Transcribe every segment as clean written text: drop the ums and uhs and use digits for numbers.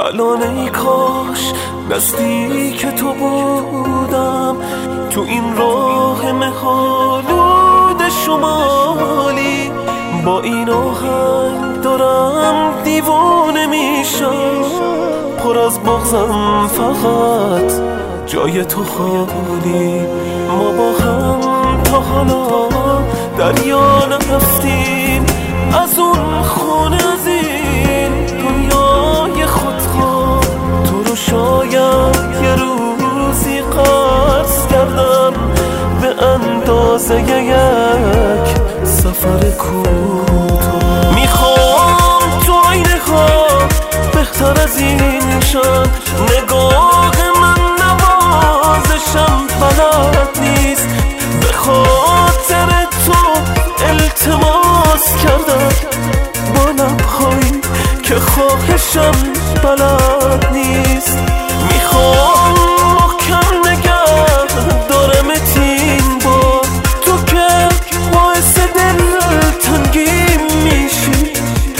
الان ای کاش نزدیک تو بودم، تو این راه مه‌آلود شمالی. با این آهنگ دارم دیوانه میشم، پر از بغضم فقط جای تو خالی. ما با هم تا حالا دریا نرفتیم، از اون خونه، از این دنیای خودخواه. تو رو شاید یه روزی قصد کردم به اندازه یک سفر کوتاه. میخوام تو آینه ها بهتر از این شد، نگاه من نوازشم بلد نیست. به خاطر تو التماس کردم با لبهایی که خواهشم بلد نیست. میخوام محکم نگه دارمت این بار، تو که باعث دلتنگی میشی.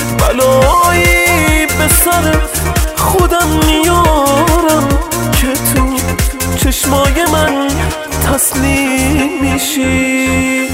بلایی به سر خودم میارم که تو چشمای من تسلیم میشی.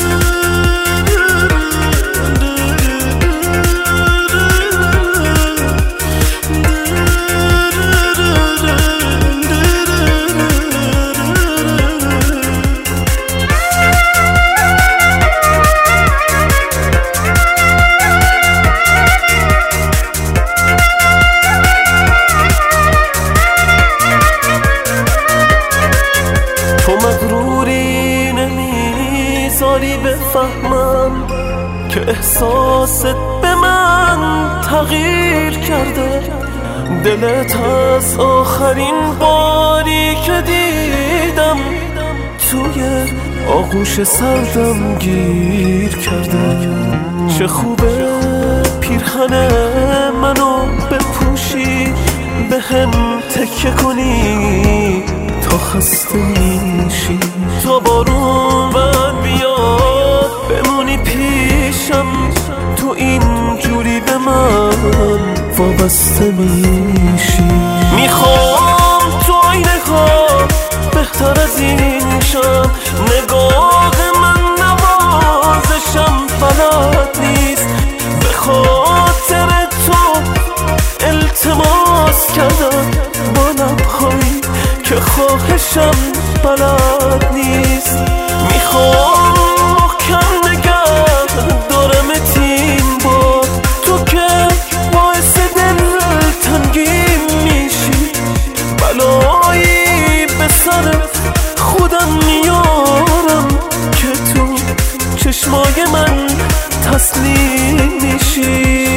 مغروری نمیذاری بفهمم که احساست به من تغییر کرده. دلت از آخرین باری که دیدم توی آغوش سردم گیر کرده. چه خوبه پیرهن منو بپوشی، به هم تکیه کنی تا خسته میشی. تا بارون بند بیاد بمونی پیشم، تو این جوری به من وابسته میشی. میخوام تو آینه ها بهتر از این شم، نگاه من نوازشم بلد نیست. به خاطر تو التماس کردم با لبهایی که خواهشم بلد نیست. میخوام محکم نگه دارمت این بار، تو که باعث دلتنگی میشی. بلایی به سر خودم میارم که تو چشمای من تسلیم میشی.